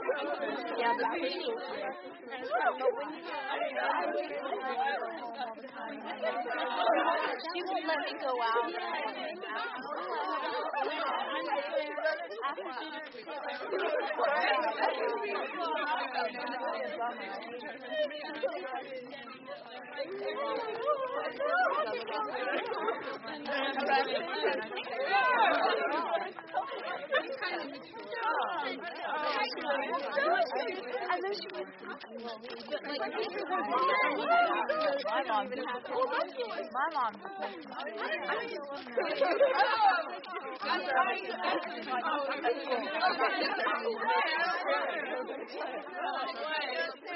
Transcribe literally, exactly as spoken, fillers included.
Yeah, but pretty. But when you she won't let me go out. I know she was. My mom just my mom just